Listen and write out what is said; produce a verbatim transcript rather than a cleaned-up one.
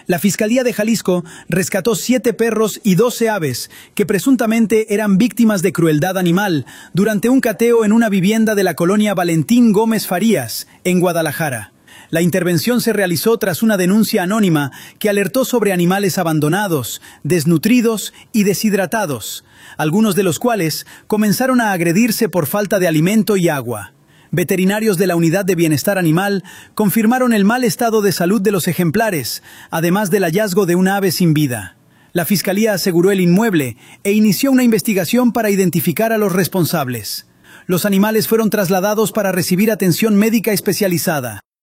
La Fiscalía de Jalisco rescató siete perros y doce aves que presuntamente eran víctimas de crueldad animal durante un cateo en una vivienda de la colonia Valentín Gómez Farías, en Guadalajara. La intervención se realizó tras una denuncia anónima que alertó sobre animales abandonados, desnutridos y deshidratados, algunos de los cuales comenzaron a agredirse por falta de alimento y agua. Veterinarios de la Unidad de Bienestar Animal confirmaron el mal estado de salud de los ejemplares, además del hallazgo de un ave sin vida. La Fiscalía aseguró el inmueble e inició una investigación para identificar a los responsables. Los animales fueron trasladados para recibir atención médica especializada.